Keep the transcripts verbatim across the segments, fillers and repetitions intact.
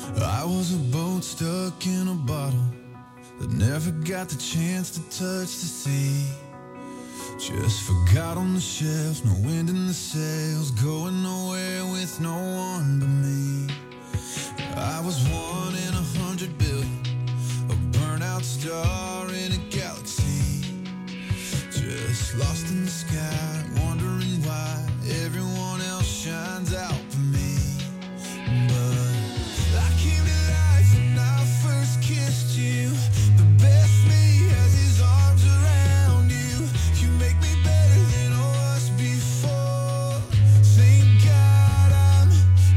I was a boat stuck in a bottle that never got the chance to touch the sea. Just forgot on the shelf, no wind in the sails, going nowhere with no one but me. I was one in a hundred billion, a burnout star in a galaxy. Just lost in the sky, wondering why everyone else shines out for me. But I came to life when I first kissed you. The best me has his arms around you. You make me better than I was before. Thank God I'm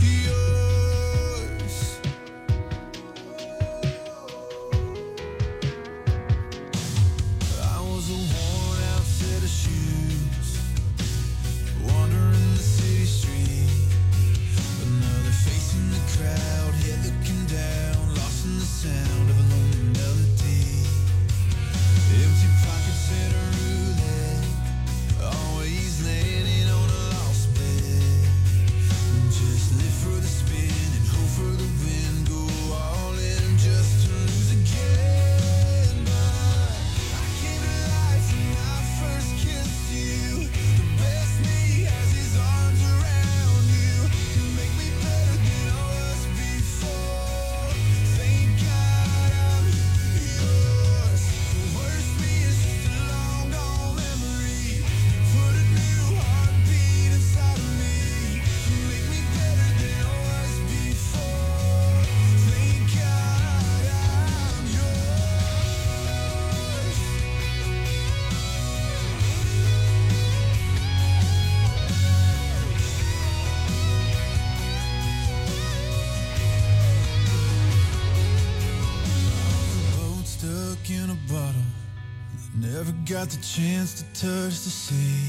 yours. I was a worn out set of shoes, wandering the city street. Another face in the crowd, head looking down, lost in the sound of a lonely melody. Empty pockets and a roulette, always landing on a lost bet. Just live for the spin and hope for the win, go all in just to lose again. But I came to life when I first kissed you. The best me has his arms around you. You make me better than I was before. Thank God I'm yours. The worst me is just a long gone memory. Put a new heartbeat inside of me. You make me better than I was before. Thank God I'm yours. Boat stuck in a bottle that never got the chance to touch the sea.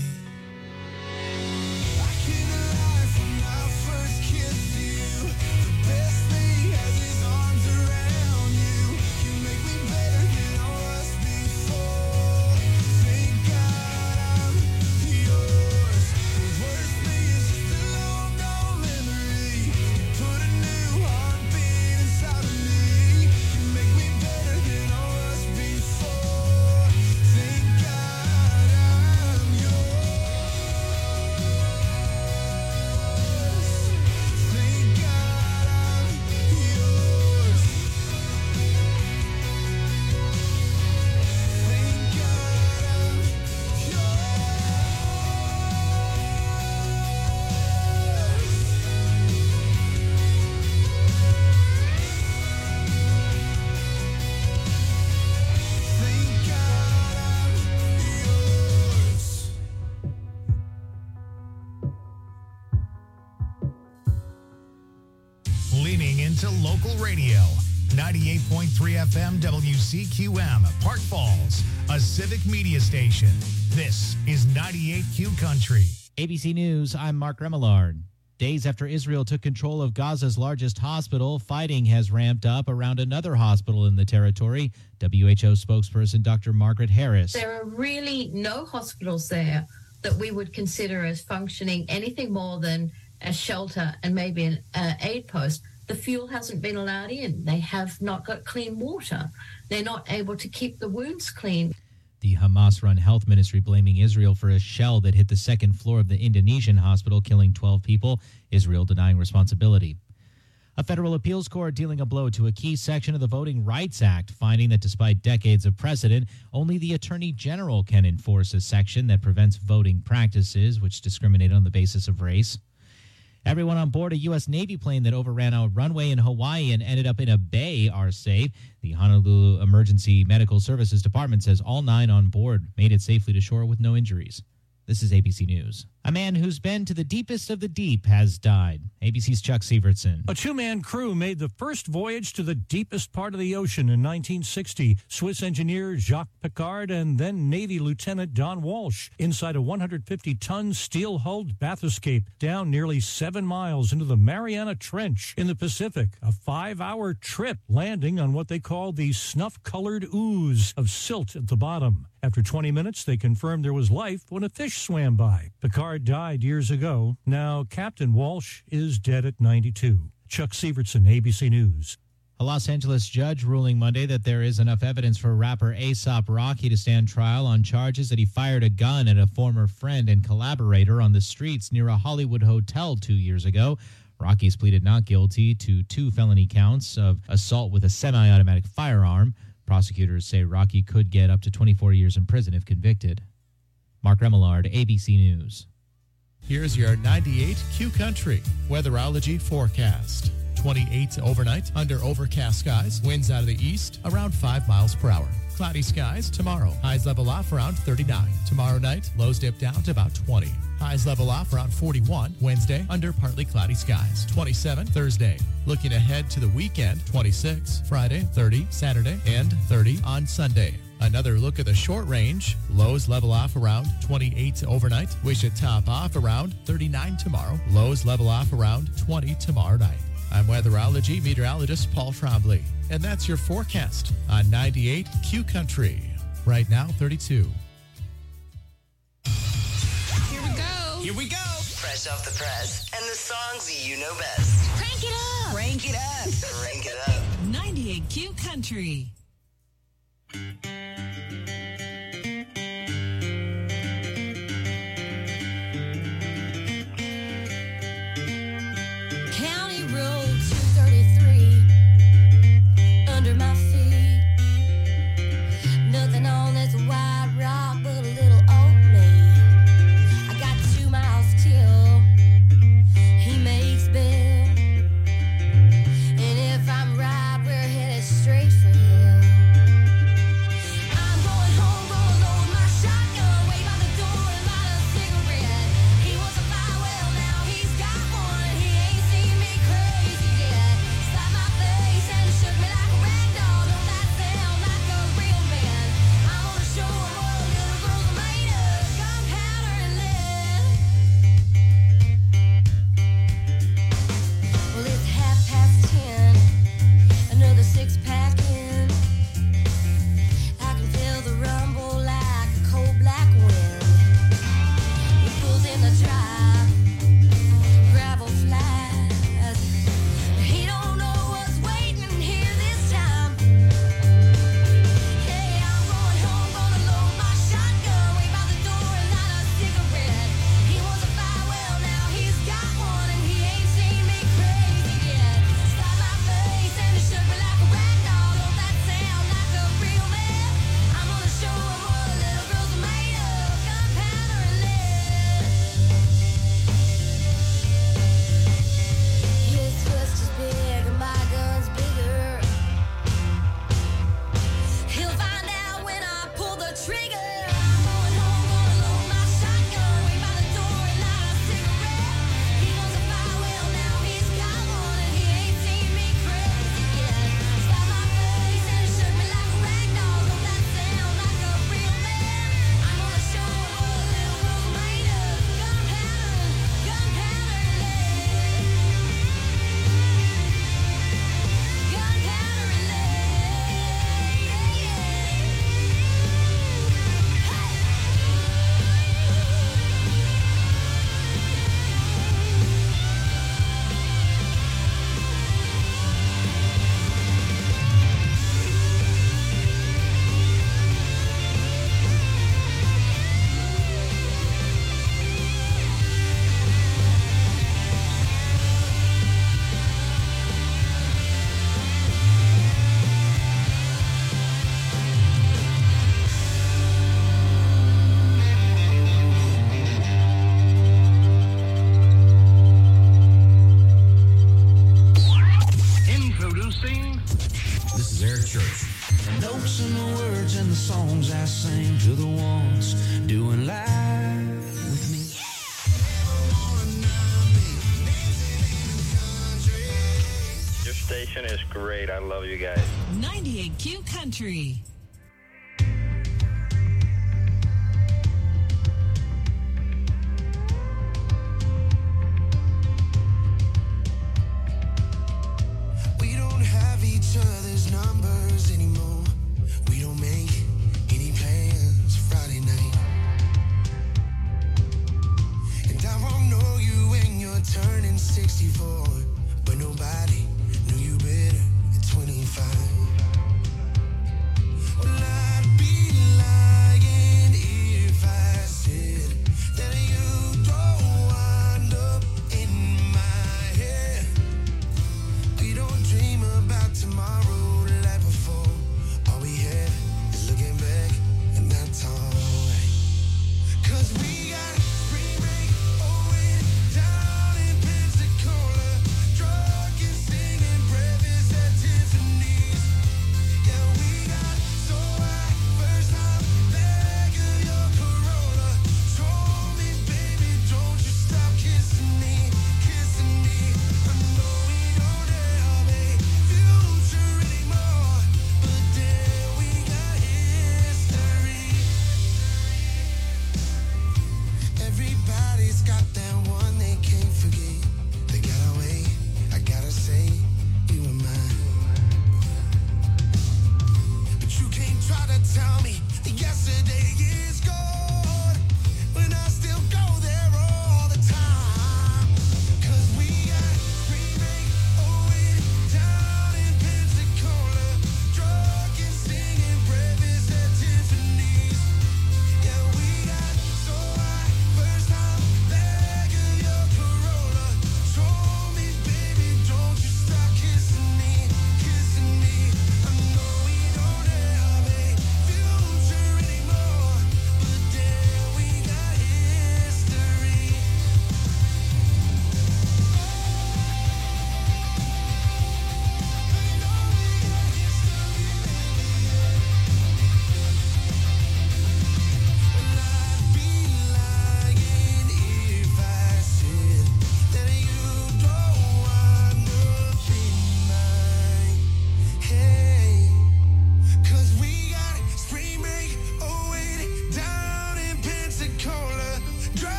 I came to life when I first kissed you. The best me has his arms around you. You make me better than I was before. Thank God I'm yours. The worst me is just a long gone memory. You put a new heartbeat inside of me. You make me better than I was before. Thank God I'm yours. Thank God I'm yours. Thank God I'm Thank God I'm yours. Leaning into local radio. ninety-eight point three F M W C Q M, Park Falls, a civic media station. This is ninety-eight Q Country. A B C News, I'm Mark Remillard. Days after Israel took control of Gaza's largest hospital, fighting has ramped up around another hospital in the territory. W H O spokesperson Doctor Margaret Harris. There are really no hospitals there that we would consider as functioning anything more than a shelter and maybe an uh, aid post. The fuel hasn't been allowed in. They have not got clean water. They're not able to keep the wounds clean. The Hamas-run health ministry blaming Israel for a shell that hit the second floor of the Indonesian hospital, killing twelve people. Israel denying responsibility. A federal appeals court dealing a blow to a key section of the Voting Rights Act, finding that despite decades of precedent, only the Attorney General can enforce a section that prevents voting practices which discriminate on the basis of race. Everyone on board a U S Navy plane that overran a runway in Hawaii and ended up in a bay are safe. The Honolulu Emergency Medical Services Department says all nine on board made it safely to shore with no injuries. This is A B C News. A man who's been to the deepest of the deep has died. A B C's Chuck Sievertson. A two-man crew made the first voyage to the deepest part of the ocean in nineteen sixty. Swiss engineer Jacques Piccard and then Navy Lieutenant Don Walsh inside a one hundred fifty ton steel-hulled bathyscaphe down nearly seven miles into the Mariana Trench in the Pacific. A five-hour trip landing on what they call the snuff-colored ooze of silt at the bottom. After twenty minutes, they confirmed there was life when a fish swam by. Piccard died years ago. Now, Captain Walsh is dead at ninety-two. Chuck Sievertson, A B C News. A Los Angeles judge ruling Monday that there is enough evidence for rapper A$AP Rocky to stand trial on charges that he fired a gun at a former friend and collaborator on the streets near a Hollywood hotel two years ago. Rocky's pleaded not guilty to two felony counts of assault with a semi-automatic firearm. Prosecutors say Rocky could get up to twenty-four years in prison if convicted. Mark Remillard, A B C News. Here's your ninety-eight Q Country weatherology forecast. twenty-eight overnight under overcast skies. Winds out of the east around five miles per hour. Cloudy skies tomorrow. Highs level off around thirty-nine. Tomorrow night, lows dip down to about twenty. Highs level off around forty-one. Wednesday, under partly cloudy skies. twenty-seven Thursday. Looking ahead to the weekend, twenty-six. Friday, thirty. Saturday, and thirty on Sunday. Another look at the short range. Lows level off around twenty-eight overnight. We should top off around thirty-nine tomorrow. Lows level off around twenty tomorrow night. I'm weatherology meteorologist Paul Trombley, and that's your forecast on ninety-eight Q Country. Right now, thirty-two. Here we go. Here we go. Fresh off the press and the songs you know best. Crank it up. Crank it up. Crank it up. ninety-eight Q Country. County Road two thirty-three, under my feet. Nothing on this white rock but a little old me. I got two miles till he makes bail. And if I'm right, we're headed straight for hell. I'm going home, gonna load my shotgun, wait by the door and light a cigarette. He was a fire well, now he's got one, and he ain't seen me crazy yet. Slapped my face and shook me like a rag doll. Don't that sound like a real man? I'm gonna show him what little girls are made of, gunpowder and lead. Well, it's half past ten, another six pack in. I can feel the rumble like a cold black wind. He pulls in the drive, gravel flies. He don't know what's waiting here this time. Hey, I'm going home, gonna load my shotgun, wait by the door and light a cigarette. He was a fire well, now he's got one, and he ain't seen me crazy yet. Slapped my face and it shook me like a rag doll. Don't that sound like a real man? I'm gonna show him what little girls are made of, gunpowder and lead. His twist is big and my gun's bigger. He'll find out when I pull the trigger. I'm going home, gonna load my shotgun, wait by the door and light a cigarette. He was a fire well, now he's got one, and he ain't seen me crazy yet. Slapped my face and it shook me like a rag doll. Don't that sound like a real man? I'm gonna show him what little girls are made of, gunpowder, gunpowder and lead. Gunpowder and lead. Yeah, Introducing. This is Eric Church. Notes and the words and the songs I sing to the ones doing live with me. Your station is great. I love you guys. ninety-eight Q Country. We don't have each other's numbers anymore. We don't make any plans Friday night. And I won't know you when you're turning sixty-four, but nobody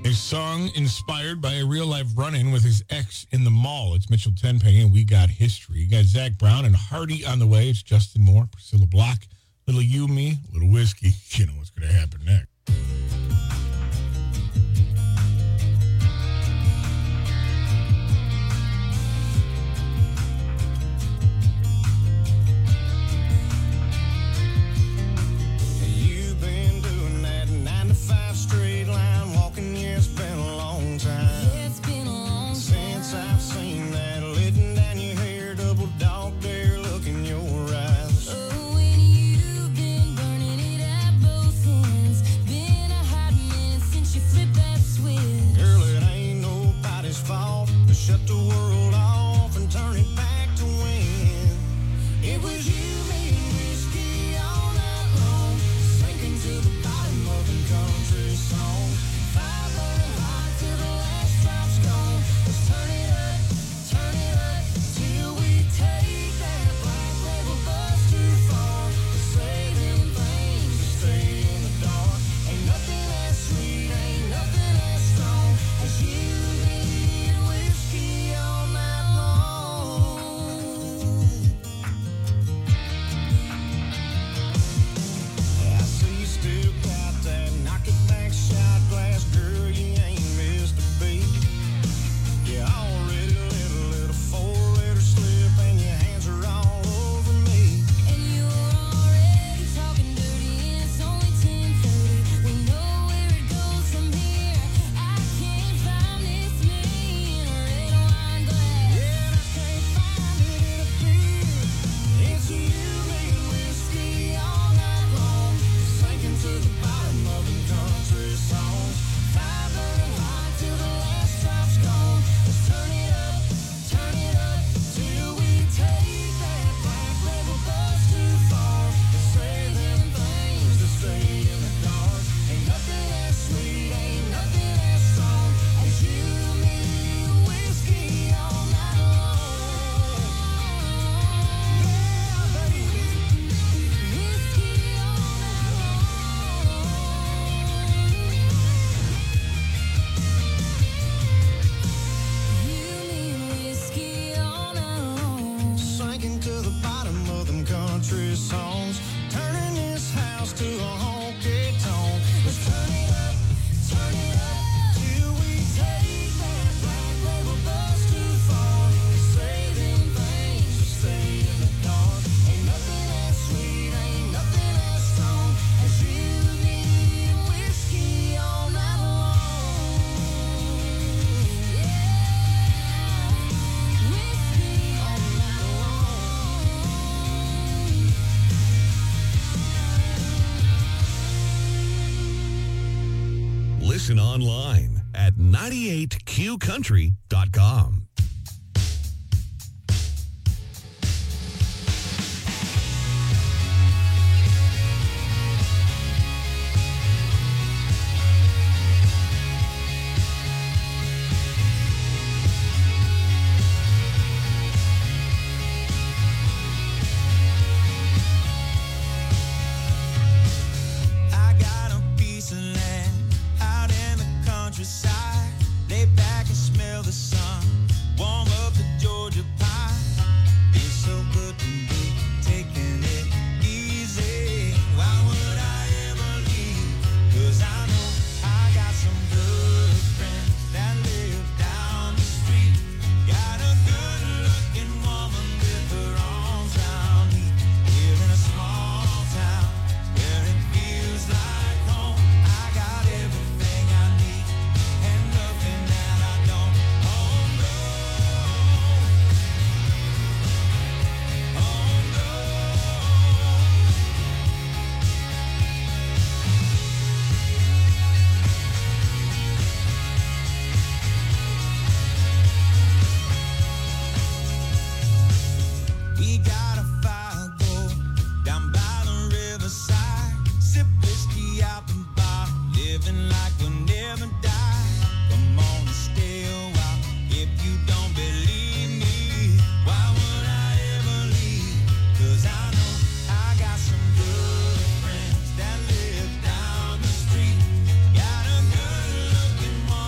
A song inspired by a real-life run-in with his ex in the mall. It's Mitchell Tenpenny, and We Got History. You got Zach Brown and Hardy on the way. It's Justin Moore, Priscilla Block, little you, me, little whiskey. You know what's going to happen next. Shut the world off and turn it back to when it was you, me, and whiskey all night long, sinking to the bottom of a country song. Fire burning hot till the last drop's gone. Let's turn it up, turn it up till we take that black label bus too far. To say them things, to stay in the dark. Ain't nothing as sweet, ain't nothing as strong as you. Listen online at ninety-eight Q country dot com. Lay back and smell the sun. Warm up the Georgia pie. Feels so good to be taking it easy. Why would I ever leave? 'Cause I know I got some good friends that live down the street. Got a good looking woman with her arms round me. Here in a small town where it feels like home. I got everything I need and nothing that I don't. Oh no, oh no. We got a fire go down by the riverside. Sip whiskey out the bar, living like we'll never die. Come on and stay a while if you don't believe me. Why would I ever leave? 'Cause I know I got some good friends that live down the street. Got a good looking woman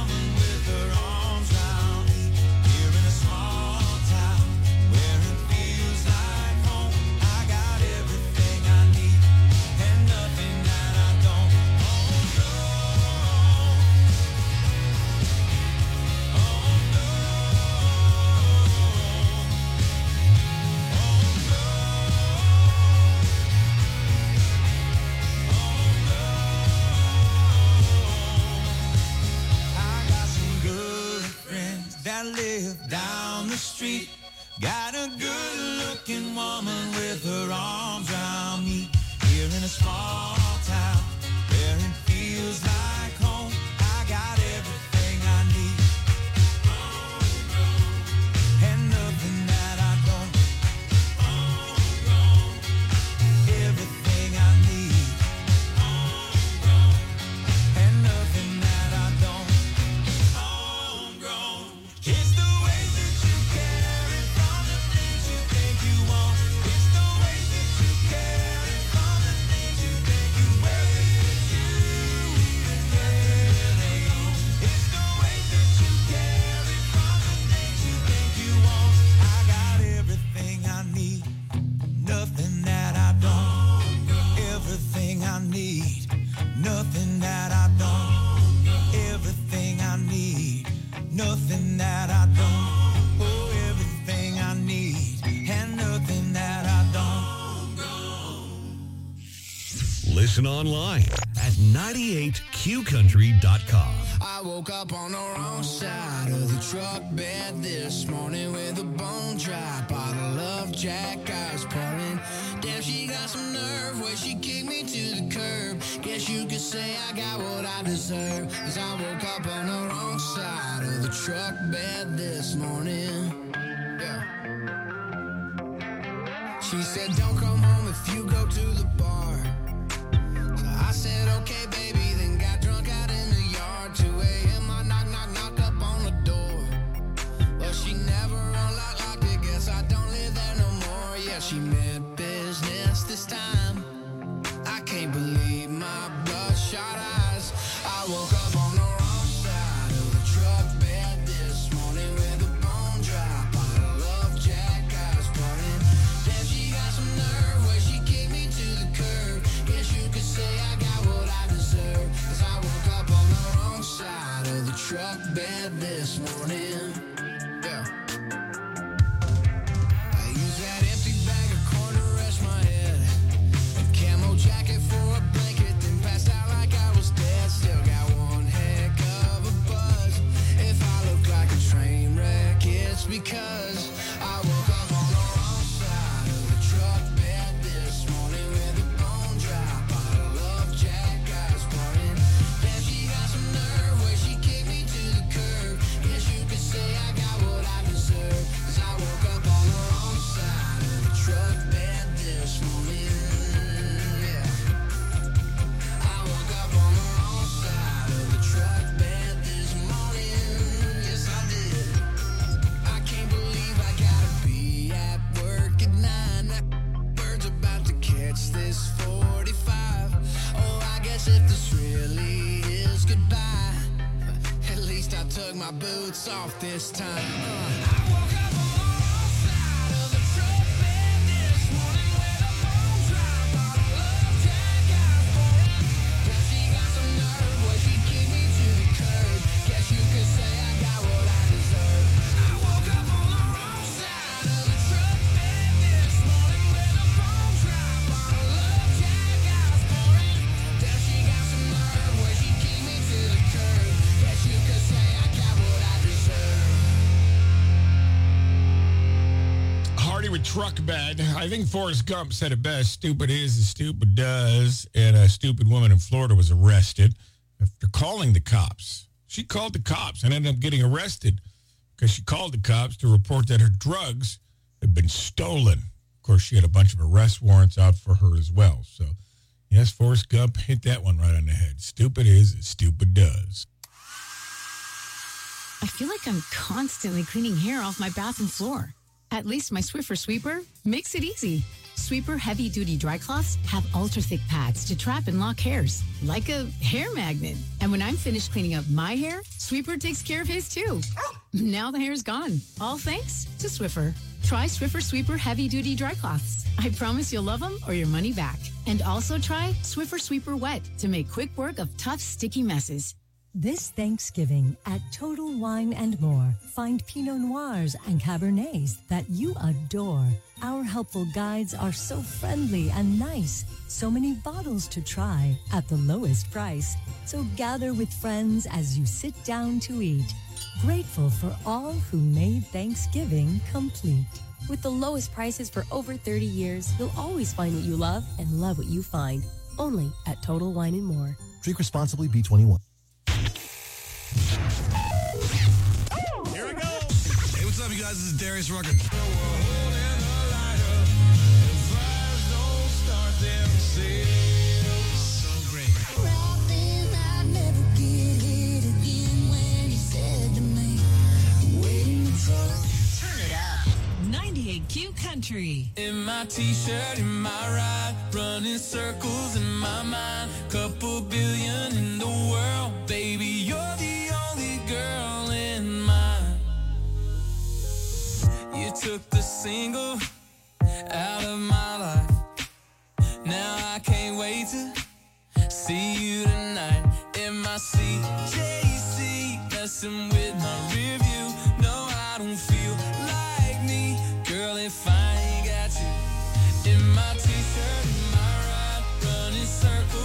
Listen online at ninety-eight q country dot com. I woke up on the wrong side of the truck bed this morning with a bone dry bottle of Jack I was pouring. Damn, she got some nerve where she kicked me to the curb. Guess you could say I got what I deserve, 'cause I woke up on the wrong side of the truck bed this morning. Yeah. She said, don't come home if you go to the bar. So I said, okay, baby, then got drunk out in the yard. two a.m. I knock, knock, knock up on the door. Well, she never unlocked, locked it. Guess I don't live there no more. Yeah, she meant business this time. I can't believe my bloodshot eyes. I woke up on the wrong side of the truck bed this morning with a bone dry bottle of Jack I was pouring. Damn, she got some nerve where she kicked me to the curb. Guess you could say I got what I deserve, 'cause I woke up on the wrong side of the truck bed this morning. Yeah. I used that empty bag of corn to rest my head, a camo jacket for a blanket, then passed out like I was dead. Still got one heck of a buzz. If I look like a train wreck, it's because I woke up on the wrong side of the truck bed this morning with a bone dry bottle of Jack I was pouring. Damn, she got some nerve where she kicked me to the curb. Guess you could say I got what I deserve, 'cause I woke up on the wrong side of the truck bed this morning. Yeah. I woke up on the wrong side of the truck bed this morning. Yes, I did. I can't believe I gotta be at work at nine. That bird's about to catch this forty-five. Oh, I guess if this really is goodbye, at least I took my boots off this time. Uh, I woke up on the wrong side of the truck bed this morning with a bone dry bottle of Jack I was pouring. Guess she got some nerve where she kicked me to the curb. Guess you could say I got what I deserve. I woke up on the wrong side of the truck bed this morning with a bone dry bottle of Jack I was pouring. Guess she got some nerve where she kicked me to the curb. Guess you could say I got what I deserve. Hardy with truck bed. I think Forrest Gump said it best. Stupid is as stupid does. And a stupid woman in Florida was arrested after calling the cops. She called the cops and ended up getting arrested because she called the cops to report that her drugs had been stolen. Of course, she had a bunch of arrest warrants out for her as well. So, yes, Forrest Gump hit that one right on the head. Stupid is as stupid does. I feel like I'm constantly cleaning hair off my bathroom floor. At least my Swiffer Sweeper makes it easy. Sweeper heavy-duty dry cloths have ultra-thick pads to trap and lock hairs, like a hair magnet. And when I'm finished cleaning up my hair, Sweeper takes care of his too. Now the hair's gone, all thanks to Swiffer. Try Swiffer Sweeper heavy-duty dry cloths. I promise you'll love them or your money back. And also try Swiffer Sweeper Wet to make quick work of tough, sticky messes. This Thanksgiving at Total Wine and More, find Pinot Noirs and Cabernets that you adore. Our helpful guides are so friendly and nice. So many bottles to try at the lowest price. So gather with friends as you sit down to eat. Grateful for all who made Thanksgiving complete. With the lowest prices for over thirty years, you'll always find what you love and love what you find. Only at Total Wine and More. Drink responsibly, B twenty-one. Here we go. Hey, what's up, you guys? This is Darius Rucker. So great. Turn it up. ninety-eight Q Country. In my t-shirt, in my ride, running circles in my mind. Couple billion in the world, baby, you're the only girl in mine. You took the single out of my life. Now I can't wait to see you tonight. In my C J C, messing with my rear view. No, I don't feel like me, girl, if I ain't got you. In my t-shirt, in my ride, running circles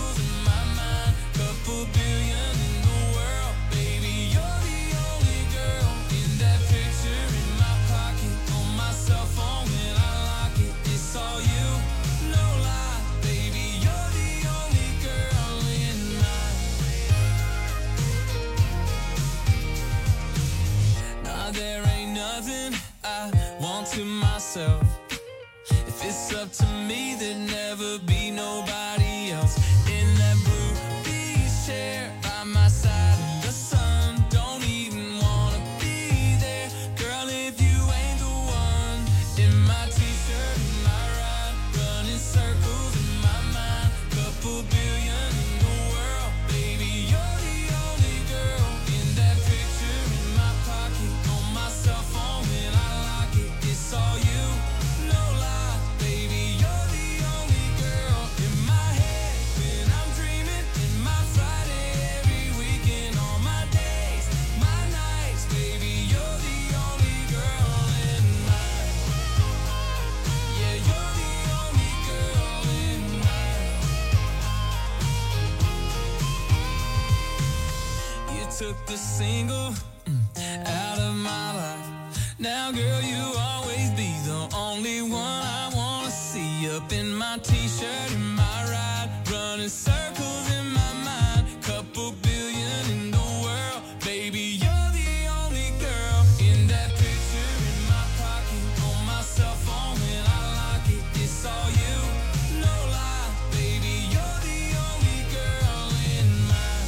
took the single mm, out of my life. Now, girl, you always be the only one I wanna see. Up in my t-shirt, in my ride, running circles in my mind. Couple billion in the world, baby, you're the only girl. In that picture in my pocket, on my cell phone when I lock it, it's all you, no lie, baby, you're the only girl in mine.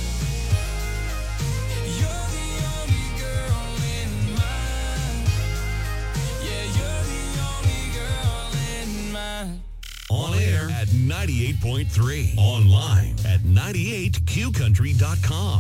You're the only girl in mine. Yeah, you're the only girl in mine. On air at ninety-eight point three. Online at ninety-eight q country dot com.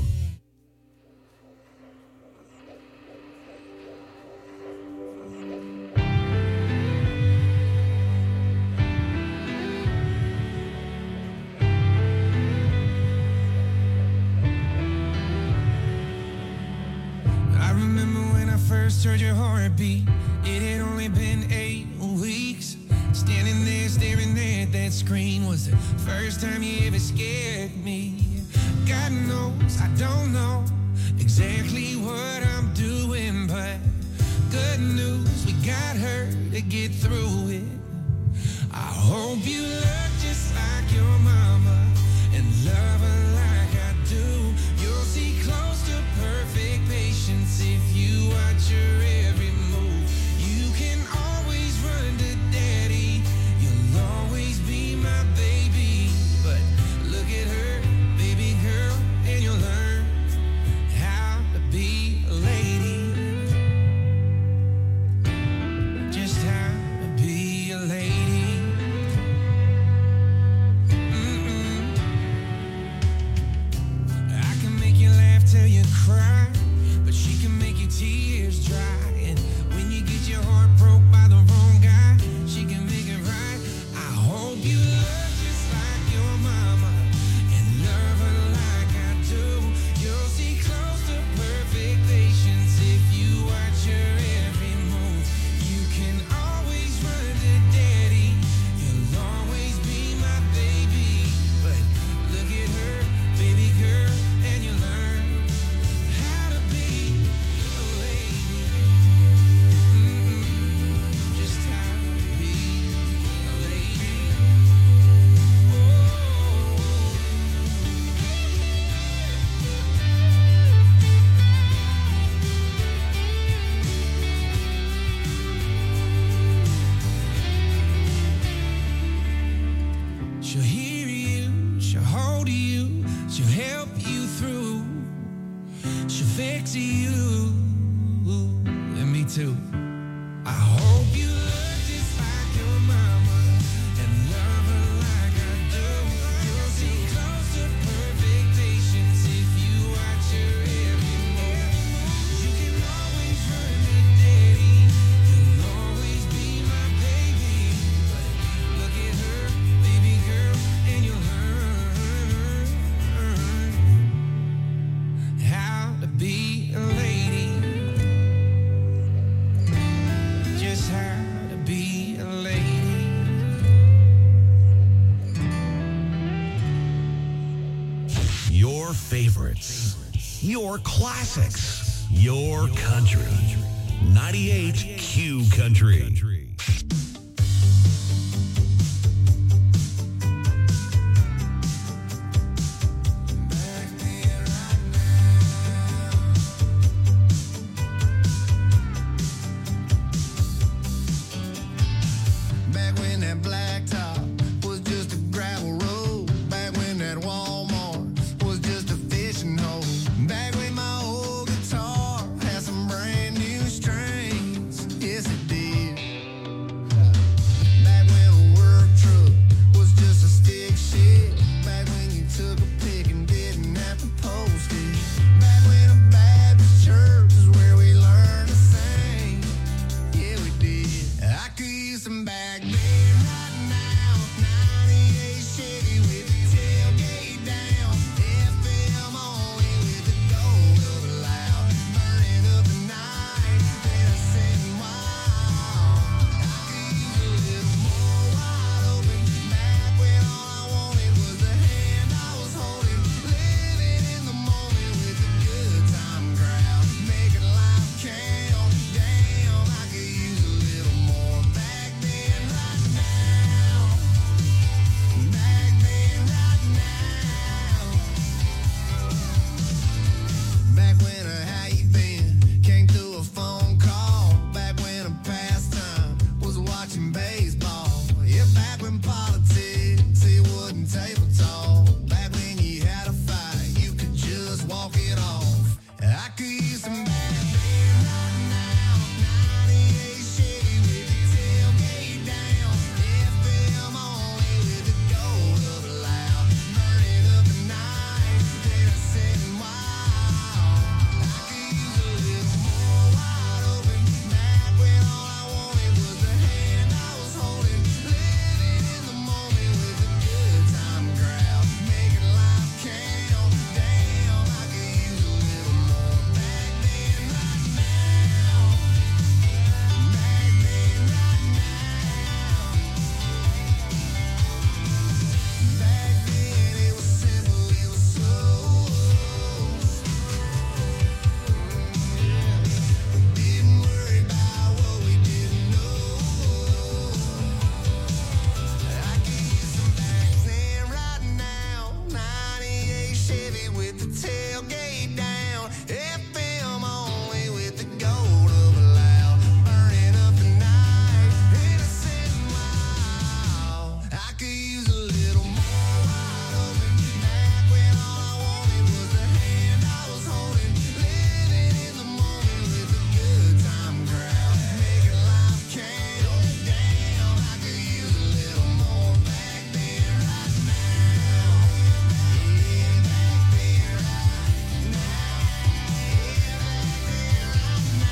I remember when I first heard your heartbeat. It had only been eight weeks. Standing there staring at that screen was the first time you ever scared me. God knows I don't know exactly what I'm doing, but good news, we got her to get through it. I hope you look just like your mama and love her like I do. You'll see close to perfect patience if you watch her every move. You can always run to daddy, you'll always be my baby. But look at her, baby girl, and you'll learn how to be a lady. Just how to be a lady. Mm-mm. I can make you laugh till you cry, but she can make your tears dry. And when you get your heart broke by the wrong guy, she can make it right. I hope you look just like your mama and love her like I do. You'll see close to perfect patience if you watch her every move. You can always run to daddy, you'll always be my baby. But look at her, baby girl, and you learn how to be a lady. Mm-mm. Just how to be a lady. She'll hear you, she'll hold you, she'll help you through, she'll fix you, and me too. I hope you look just like your mama and love her like I do. You'll see close to perfect patience if you watch her every move. You can always run to daddy, you'll always be my baby. But look at her, baby girl, and you'll learn how to be a lady. Just how to be a lady. Your favorites, your classics, your country. ninety-eight Q Country. Back when that blacktop was just a gravel road. Back when that Walmart was just a fishing hole. Back when my old guitar had some brand new strings. Yes, it did. table talk. Back when you had a fight, you could just walk it off. I could use some back then right now. ninety-eight Chevy with the tailgate down. F M only with the gold of a loud. Burning up the night, then I said wild. I could use a little more wide open. Back when all I wanted was the hand I was holding. Living in the moment with a good time crowd. Making life count. Damn, I could use a little more back then right now. Back then right now. Back then it was simple, it was slow. Didn't worry about what we didn't know. I could use some back then right now. ninety-eight Chevy with the tailgate down. F M only with the gold of a loud. Burning up the night, innocent and wild. I could use a little more wide open. Back when all I wanted was the hand I was holding. Living in the moment with a good time crowd. Making life count. Damn, I could use a little more back then right now. Yeah, back then right now. Yeah, back then right now.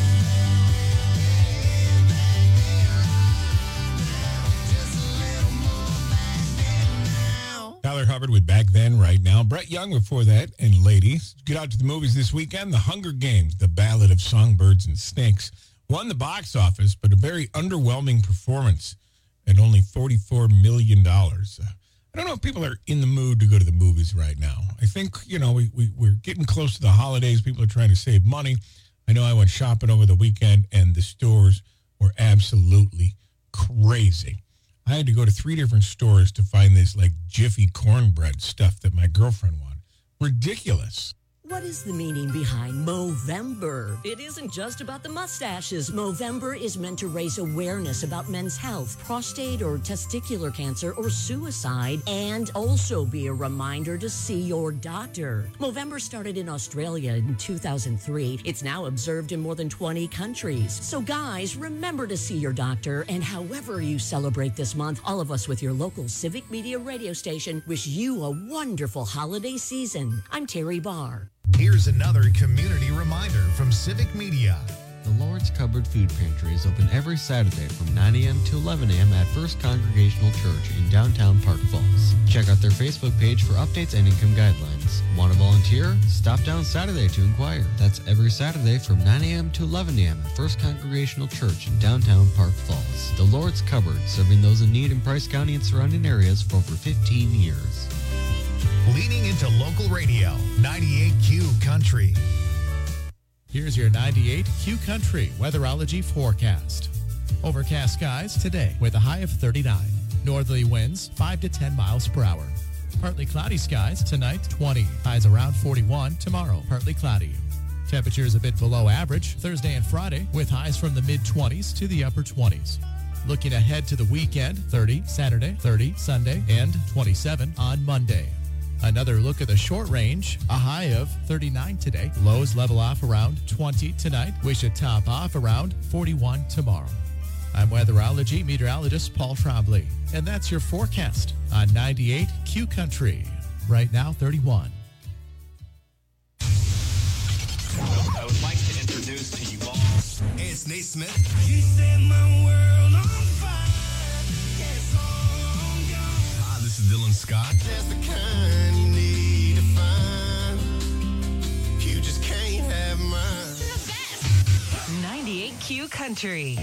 Yeah, back then right now. Just a little more back then now. Tyler Hubbard with Back Then, Right Now. Brett Young before that. And ladies, get out to the movies this weekend. The Hunger Games, The Ballad of Songbirds and Snakes, won the box office, but a very underwhelming performance at only forty-four million dollars. Uh, I don't know if people are in the mood to go to the movies right now. I think, you know, we, we, we're getting close to the holidays. People are trying to save money. I know I went shopping over the weekend, and the stores were absolutely crazy. I had to go to three different stores to find this, like, Jiffy cornbread stuff that my girlfriend wanted. Ridiculous. What is the meaning behind Movember? It isn't just about the mustaches. Movember is meant to raise awareness about men's health, prostate or testicular cancer, or suicide, and also be a reminder to see your doctor. Movember started in Australia in two thousand three. It's now observed in more than twenty countries. So guys, remember to see your doctor, and however you celebrate this month, all of us with your local Civic Media radio station wish you a wonderful holiday season. I'm Terry Barr. Here's another community reminder from Civic Media. The Lord's Cupboard Food Pantry is open every Saturday from nine a.m. to eleven a.m. at First Congregational Church in downtown Park Falls. Check out their Facebook page for updates and income guidelines. Want to volunteer? Stop down Saturday to inquire. That's every Saturday from nine a.m. to eleven a.m. at First Congregational Church in downtown Park Falls. The Lord's Cupboard, serving those in need in Price County and surrounding areas for over fifteen years. Leaning into local radio, ninety-eight Q Country. Here's your ninety-eight Q Country weatherology forecast. Overcast skies today with a high of thirty-nine. Northerly winds five to ten miles per hour. Partly cloudy skies tonight, twenty. Highs around forty-one. Tomorrow, partly cloudy. Temperatures a bit below average Thursday and Friday with highs from the mid-twenties to the upper twenties. Looking ahead to the weekend, thirty Saturday, thirty Sunday, and twenty-seven on Monday. Another look at the short range, a high of thirty-nine today. Lows level off around twenty tonight. We should top off around forty-one tomorrow. I'm weatherology meteorologist Paul Trombley, and that's your forecast on ninety-eight Q Country. Right now, thirty-one. I would like to introduce to you all. Hey, it's Nate Smith. You set my world on fire. Yes, all gone. Hi, this is Dylan Scott. Just the kind you need to find. You just can't have mine. ninety-eight Q Country.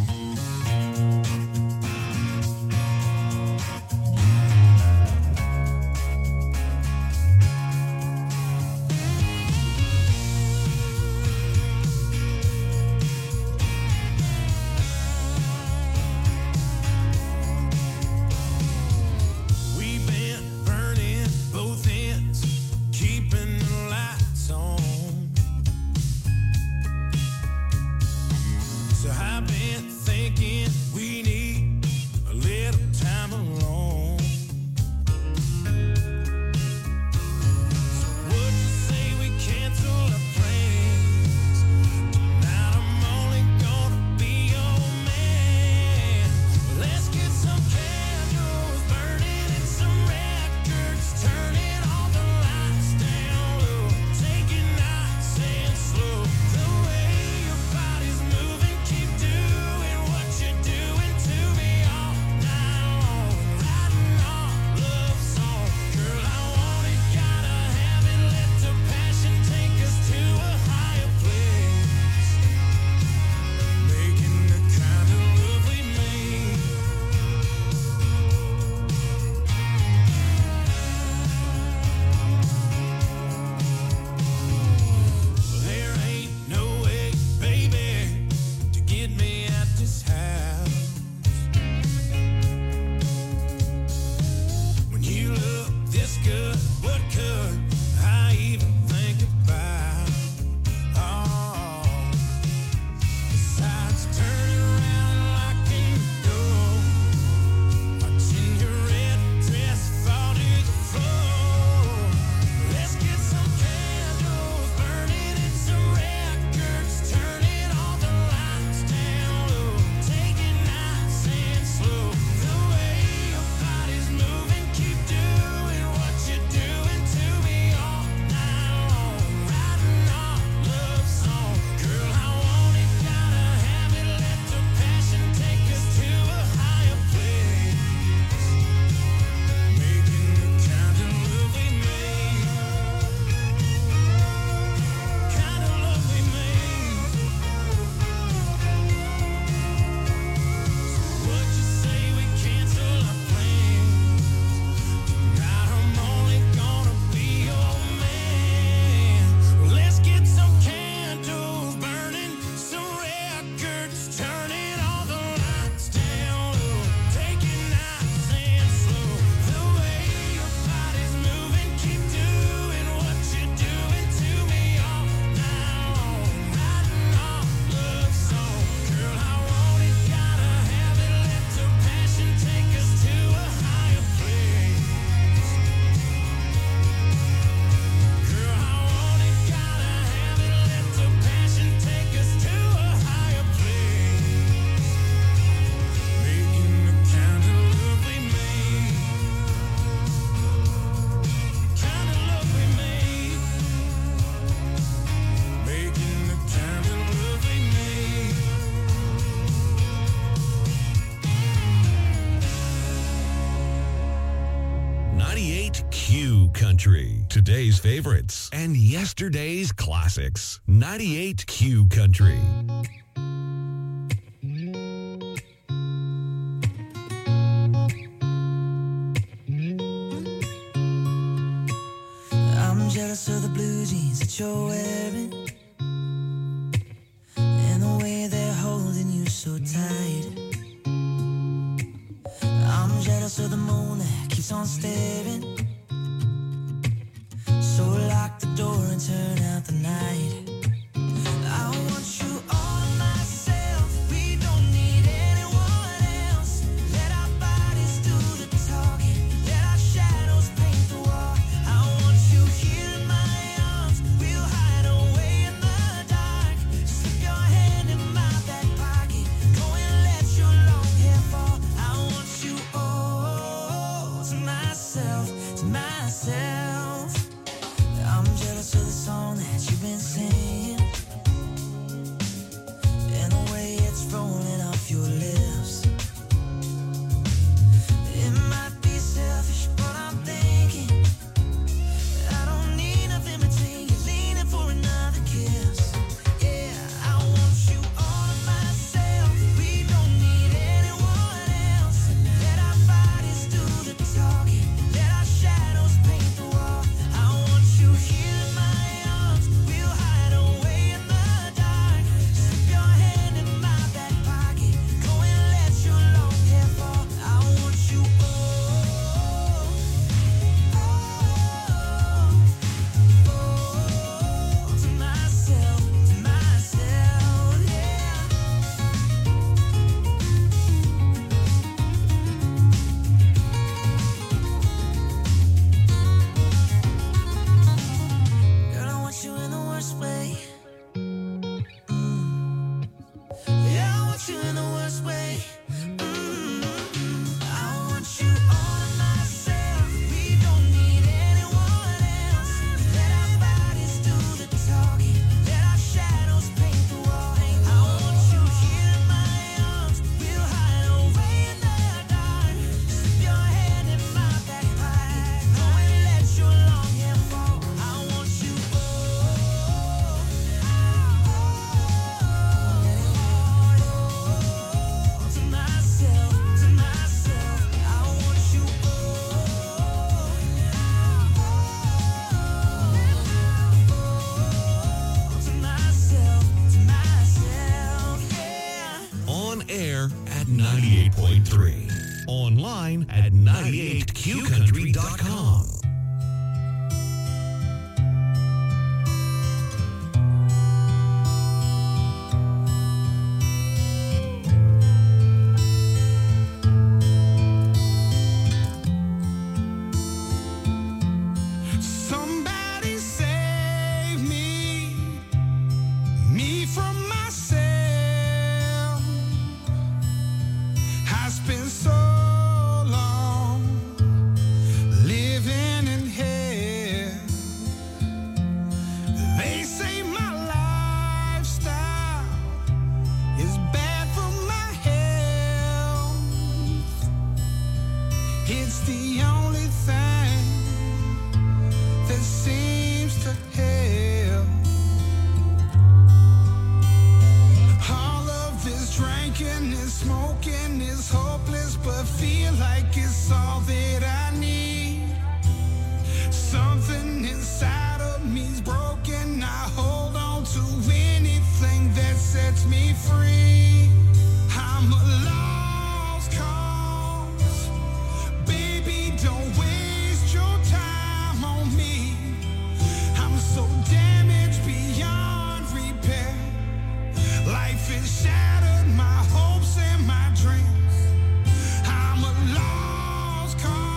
We've been burning both ends, keeping the lights on. So I've been thinking. ninety-eight Q Country. Today's favorites and yesterday's classics. ninety-eight Q Country. I'm jealous of the blue jeans that you're wearing and the way they're holding you so tight. I'm jealous of the moon that keeps on staring. So lock the door and turn out the night. I want you all to myself. We don't need anyone else. Let our bodies do the talking. Let our shadows paint the wall. I want you here in my arms. We'll hide away in the dark. Slip your hand in my back pocket. Go and let your long hair fall. I want you all to myself, to myself. I'm jealous of the song that you've been singing and the way it's rolling off your lips. It might be selfish, but I'm thinking I don't need nothing between you, leaning for another kiss. Yeah, I want you all to myself. We don't need anyone else. Let our bodies do the talking. Let our shadows paint the wall. I want you here in my arms. We'll hide away in the dark. Slip your hand in my back pocket. Go and let your long hair fall. I want you all, all to myself, to myself, yeah. Girl, I want you in the worst way. Mm. Yeah, I want you in the worst way. Mm. I want you all to myself. We don't need anyone else. Let our bodies do the talking. Let our shadows paint the wall. I want you here in my arms. We'll hide away in the dark. Slip your hand in my back pocket. Go and let your long hair fall. I want you all, to myself, to myself. I want you all, to myself, to myself, yeah. On air at ninety-eight point three. Online at ninety-eight Q country dot com. Somebody save me, me from myself. I spent so long living in hell. They say my lifestyle is bad for my health. It's the only thing that seems to help. All of this drinking and smoking is hopeless, but feel like it's all that I need. Something inside of me's broken. I hold on to anything that sets me free. I'm a lost cause. Baby, don't waste your time on me. I'm so damaged beyond repair. Life has shattered my hopes and my dreams. I'm a lost cause.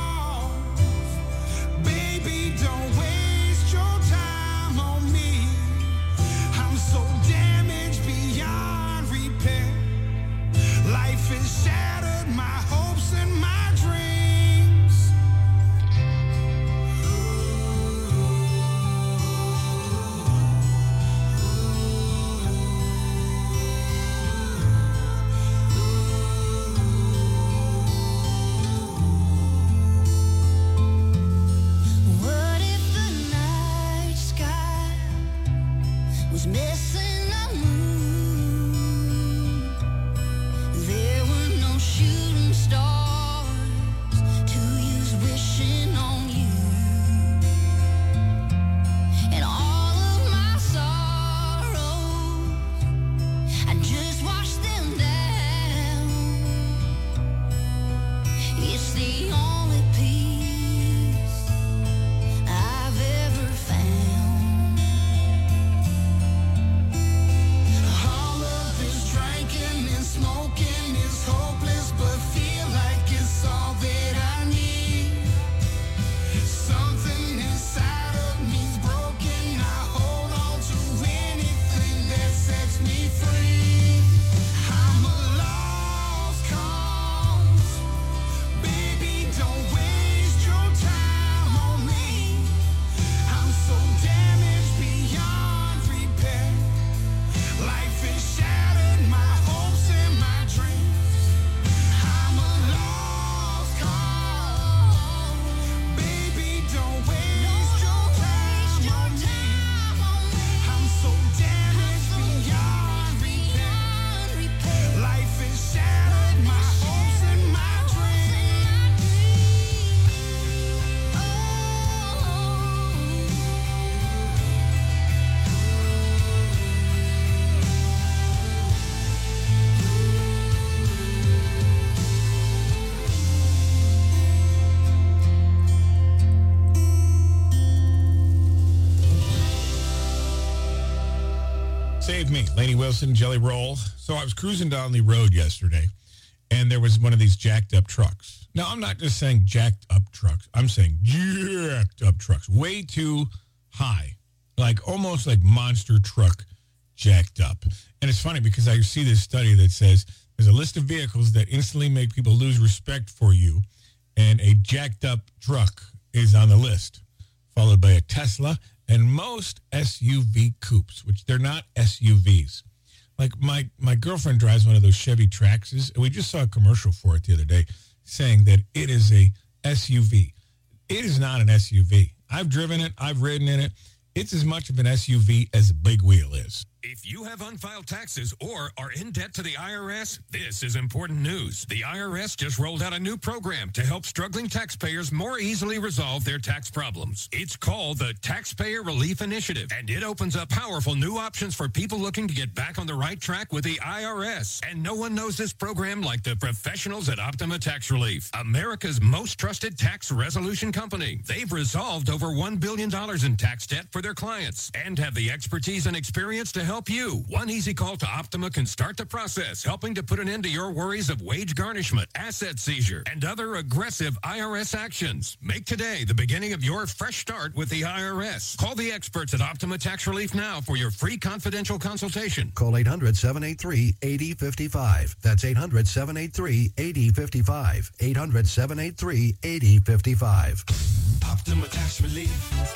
Save me, Lainey Wilson, Jelly Roll. So I was cruising down the road yesterday, and there was one of these jacked up trucks. Now, I'm not just saying jacked up trucks. I'm saying jacked up trucks. Way too high. Like almost like monster truck jacked up. And it's funny because I see this study that says there's a list of vehicles that instantly make people lose respect for you, and a jacked up truck is on the list, followed by a Tesla and most S U V coupes, which they're not S U Vs. Like my, my girlfriend drives one of those Chevy Traxxas, and we just saw a commercial for it the other day saying that it is a S U V. It is not an S U V. I've driven it. I've ridden in it. It's as much of an S U V as a big wheel is. If you have unfiled taxes or are in debt to the I R S, this is important news. The I R S just rolled out a new program to help struggling taxpayers more easily resolve their tax problems. It's called the Taxpayer Relief Initiative, and it opens up powerful new options for people looking to get back on the right track with the I R S. And no one knows this program like the professionals at Optima Tax Relief, America's most trusted tax resolution company. They've resolved over one billion dollars in tax debt for their clients and have the expertise and experience to help you. One easy call to Optima can start the process, helping to put an end to your worries of wage garnishment, asset seizure, and other aggressive I R S actions. Make today the beginning of your fresh start with the I R S. Call the experts at Optima Tax Relief now for your free confidential consultation. Call eight hundred, seven eight three, eight zero five five. That's eight hundred, seven eight three, eight zero five five. eight hundred, seven eight three, eight zero five five. Optima Tax Relief.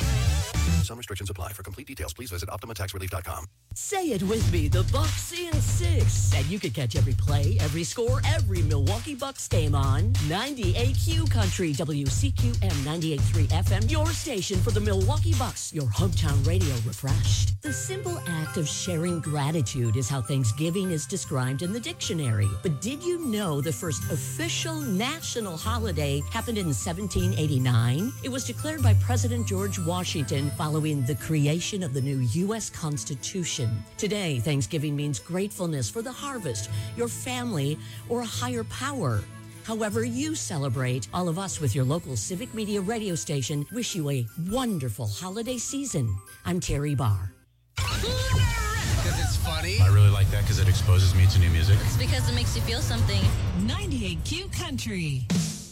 Some restrictions apply. For complete details, please visit optima tax relief dot com. Say it with me, the Bucks in six. And you can catch every play, every score, every Milwaukee Bucks game on ninety-eight Q Country, W C Q M ninety-eight point three F M, your station for the Milwaukee Bucks, your hometown radio refreshed. The simple act of sharing gratitude is how Thanksgiving is described in the dictionary. But did you know the first official national holiday happened in seventeen eighty-nine? It was declared by President George Washington following the creation of the new U S Constitution. Today, Thanksgiving means gratefulness for the harvest, your family, or a higher power. However you celebrate, all of us with your local Civic Media radio station wish you a wonderful holiday season. I'm Terry Barr. Because it's funny. I really like that because it exposes me to new music. It's because it makes you feel something. ninety-eight Q Country.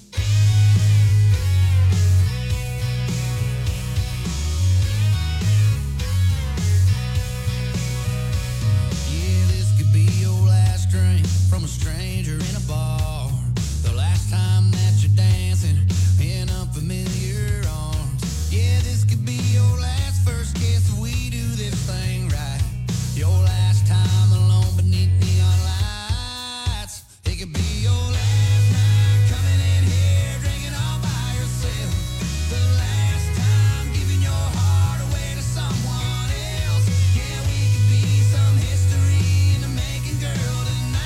From a stranger in a bar, the last time that you're dancing in unfamiliar arms. Yeah, this could be your last first kiss if we do this thing right. Your last time alone beneath neon lights. It could be your last night coming in here drinking all by yourself. The last time giving your heart away to someone else. Yeah, we could be some history in the making, girl.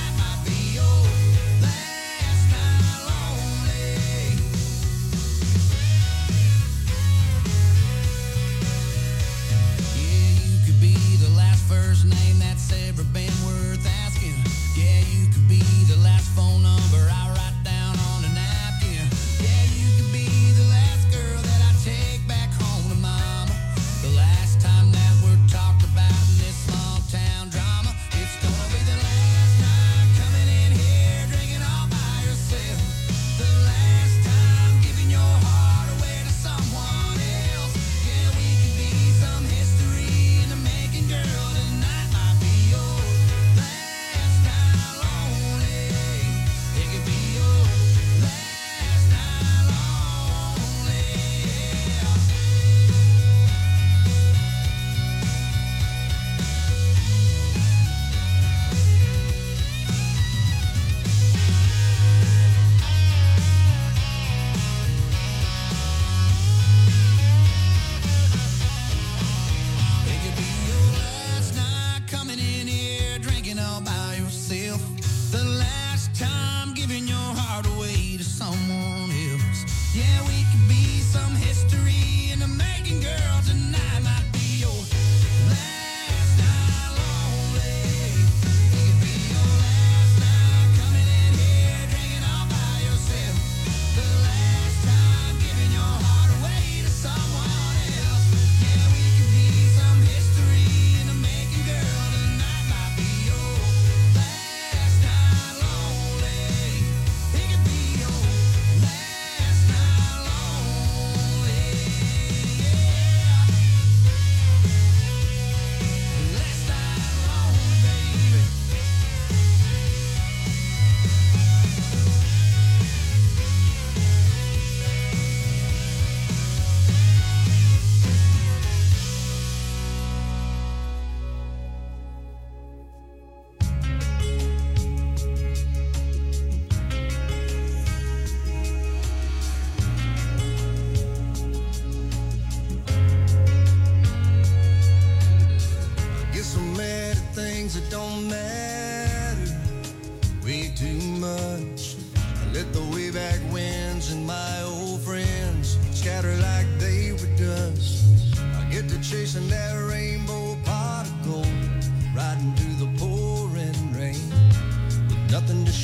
First name that's ever been worth asking. Yeah, you could be the last phone number I write down on a napkin. Yeah, you could be the last girl that I take back home to mama. The last time that we're talked about in this small town drama. It's gonna be the last night coming in here drinking all by yourself. The last time giving your heart away to someone else. Yeah, we could be some history in the making, girl. It could be your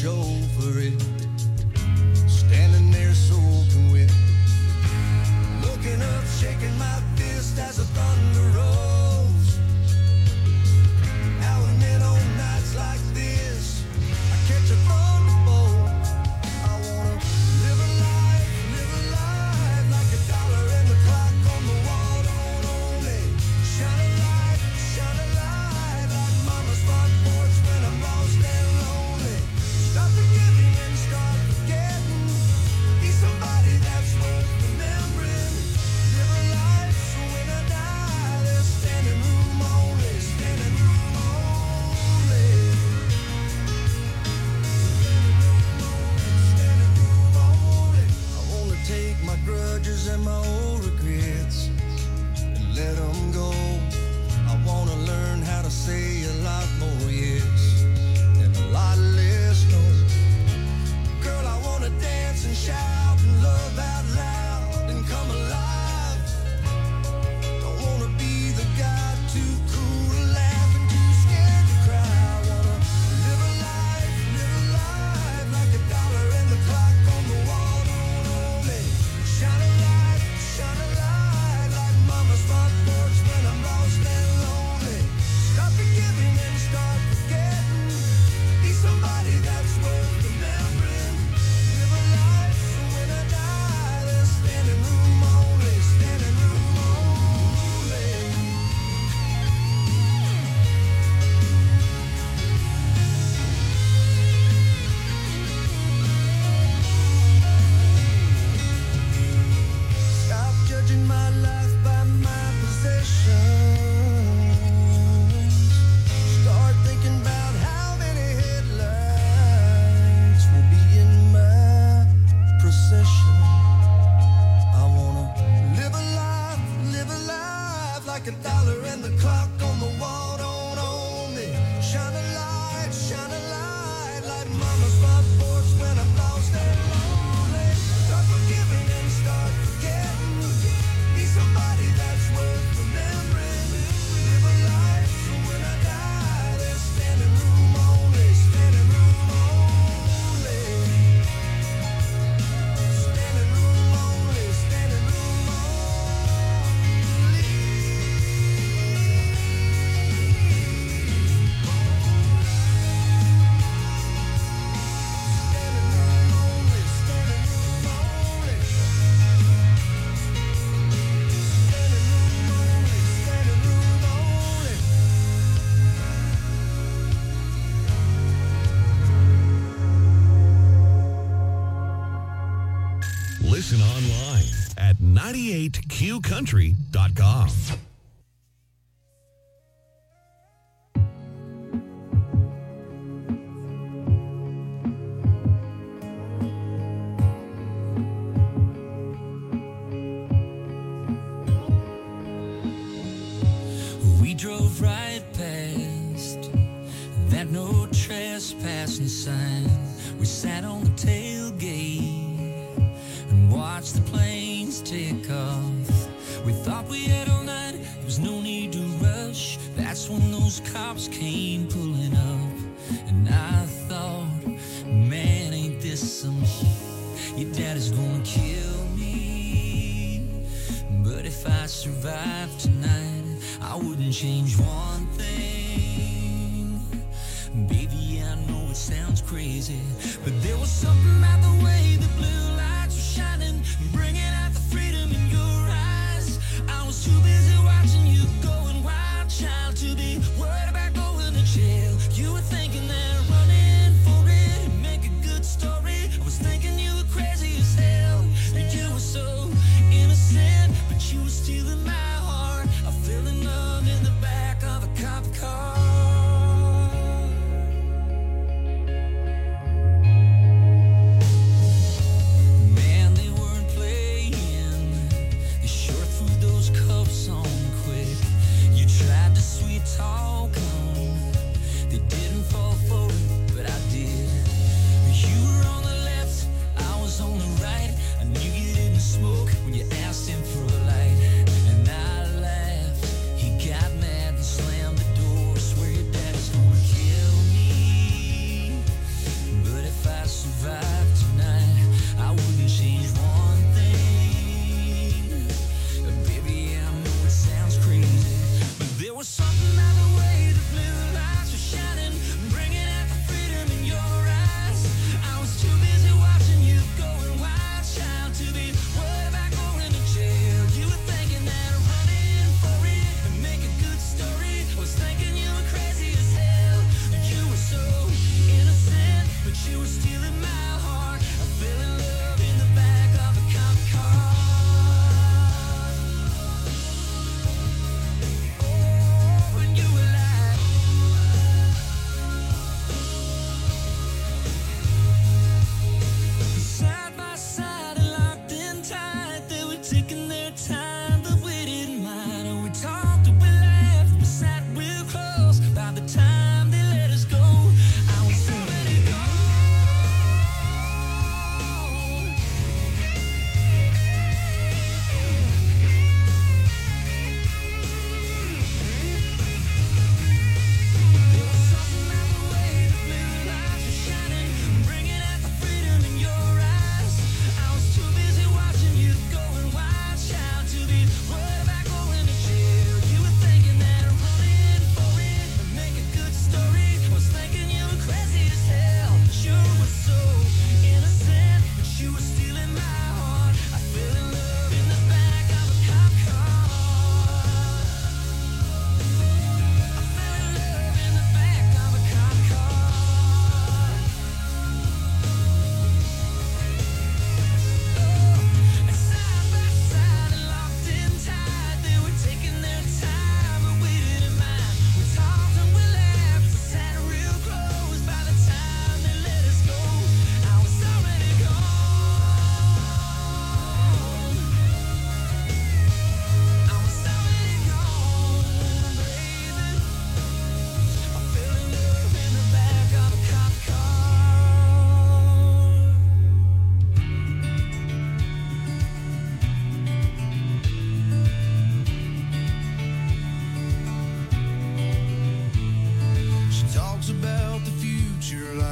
over it. Standing there soaking wet. Looking up, shaking my fist as the thunder rolls. Now and then on nights like this, I catch a thunderbolt. I wanna live a life, live a life like a dollar and the clock on the wall don't only shine a light, shine a light like mama's front porch when I'm lost and lonely. Stop the giving and start forgetting. Be somebody that's worth remembering. Live a life so when I die, there's standing room only, standing room only. Standing room only. I wanna take my grudges and my old regrets and let them go. I wanna learn how to say a lot more yes and a lot less no. Girl, I wanna dance and shout and love out loud and come alive. Don't wanna be the guy too cool to laugh and too scared to cry. I wanna live a life, live a life like a dollar and the clock on the wall don't only shine a light, shine a light like mama's front porch when I'm lost and lonely. Stop the giving and start forgetting. Be somebody that's worth remembering. Live a life so when I die, there's standing room only, standing room only. Stop judging my life by my possessions. Start thinking about how many headlights will be in my procession. I wanna live a life, live a life like a dollar and the clock on the wall don't own me. Shine a light, shine a light like mama's front porch when I'm lost and lonely. Start forgiving and start forgetting. Be somebody that's worth remembering. Live a life so when I die, there's standing room only, standing room only. Standing room only, standing room only. Standing room only, standing room only. Standing room only, standing room only. Listen online at ninety-eight q country dot com. We drove right past that no trespassing sign. We sat on the tailgate and watched the planes take off. We thought we had all night, there was no need to rush. That's when those cops came pulling up. And I thought, man, ain't this some shit? Your daddy's gonna kill me. But if I survive tonight, I wouldn't change one thing. Baby, I know it sounds crazy, but there was something about the way the blue lights were shining, bringing out the freedom in your eyes. I was too busy watching you going wild, child, to be worried about going to jail. You were thinking that running for it would make a good story. I was thinking you were crazy as hell. You were so innocent, but you were stealing my heart. I fell in love in the back of a cop car.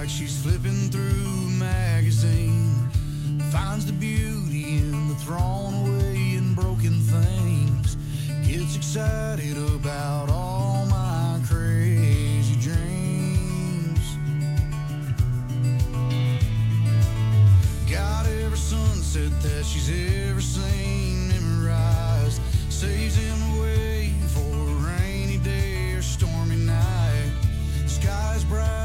like she's flipping through a magazine. Finds the beauty in the thrown away and broken things. Gets excited about all my crazy dreams. Got every sunset that she's ever seen memorized. Saves him away for a rainy day or stormy night. Sky's bright.